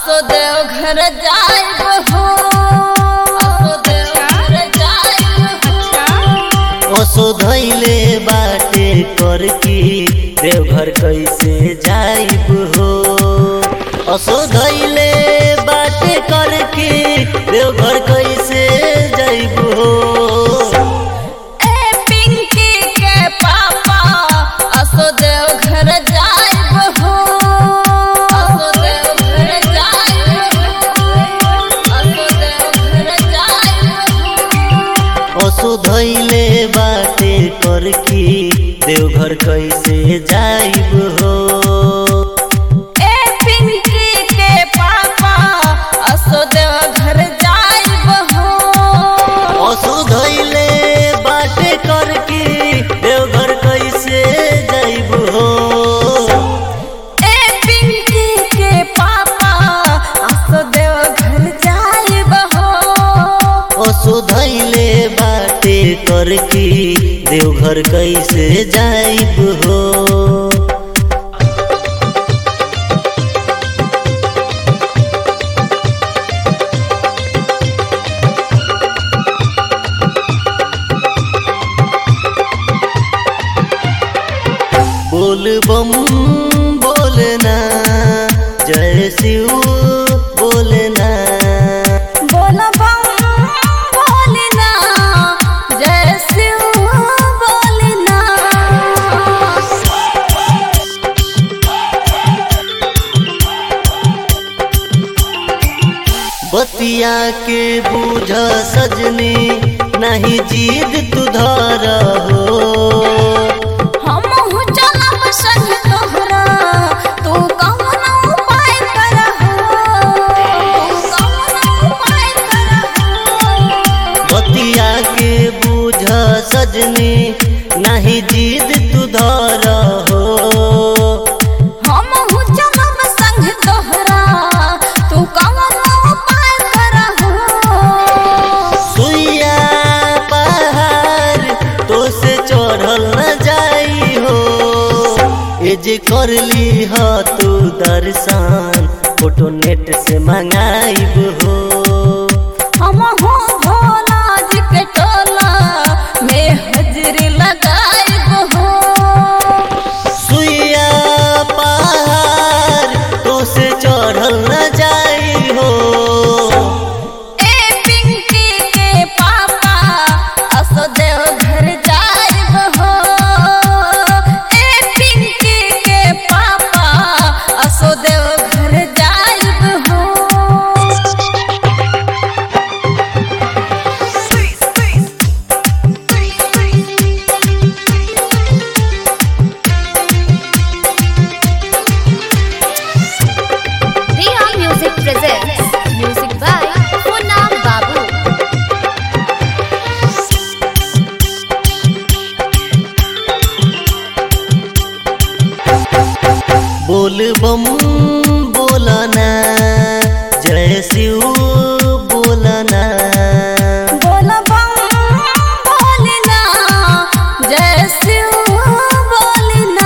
असो देव घर जाइब हो, असो देव घर जाइब हो। असो धैले बाटे करकी देवघर कैसे जाइब हो। असो धैले बाटे करकी देवघर कैसे जाइब हो। ए पिंकी के पापा असो देव घर जाइब हो, असो देव घर जाइब हो, असो देव घर जाइब हो। असो धैले बाटे करकी देवघर कैसे जाइब हो। ए पिंकी के पापा असो देव घर जाइब हो। असो धैले बाटे करकी देवघर कैसे जाइब हो। ए पिंकी के पापा असो देव घर जाइब हो। असो धैले बाटे करकी देवघर कैसे जाइब हो। बोल बम बोलना जय शिव बोलना। बोला बम बोलना जय शिव बोलना। बतिया के बूझ सजनी नहीं जीद तू धर हो। हमहु चलब संग तोहरा तू कौन उपाय करहो, तू कौन उपाय करहो। बतिया के बूझ सजनी नहीं जीद तू धर हो। हमहु चलब संग तोहरा तू कौन उपाय करहो। सुइया पहाड़ तो से चढ़ल न जाई हो। ए जे कर ली हो तू दर्शन फोटो नेट से मंगाइब हो। हमहु भोला जी के टोला में हाजिरी लगाइब हो। सुइया पहाड़ तो से चढ़ल न जाई हो। ए पिंकी के पापा असो देव घर जाइब हो। ए पिंकी के पापा असो देव घर जाइब हो। Riha Music presents music by Poonam Babu. बोल बम बोलना जय शिव बोलना। बोला बम बोलना जय शिव बोलना।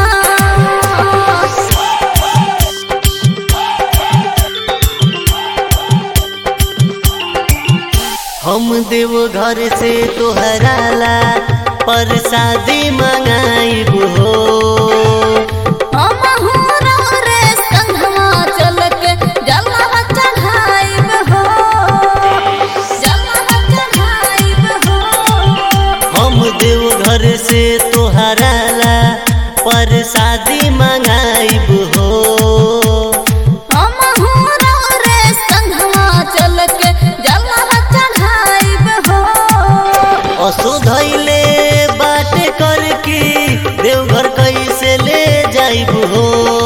हम देवघर से तोहरा ला प्रसादी मंगाइब हो। हमहु रे संगमा चल के जलवा चढ़ाइब हो, जलवा चढ़ाइब हो। हम देवघर से तोहरा ला प्रसादी मंगाइब हो। हमहु रे संगमा चल के जलवा चढ़ाइब हो। असो धैले बाटे करकी देवघर कैसे ले जाइब हो।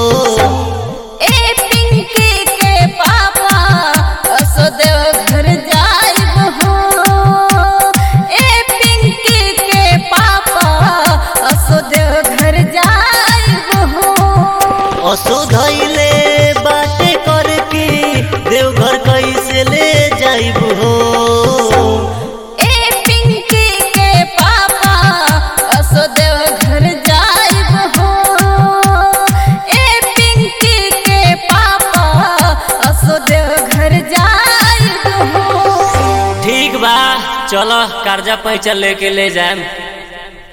ए पिंकी के पापा असो देव घर जाइब हो। ए पिंकी के पापा असो देव घर जाइब हो। असो धैले बाटे करकी देवघर कैसे ले जाइब हो। ए पिंकी के पापा असो देव घर जाइब हो। ए पिंकी के पापा असो देव चलो कर्जा पैसा लेके ले जाए।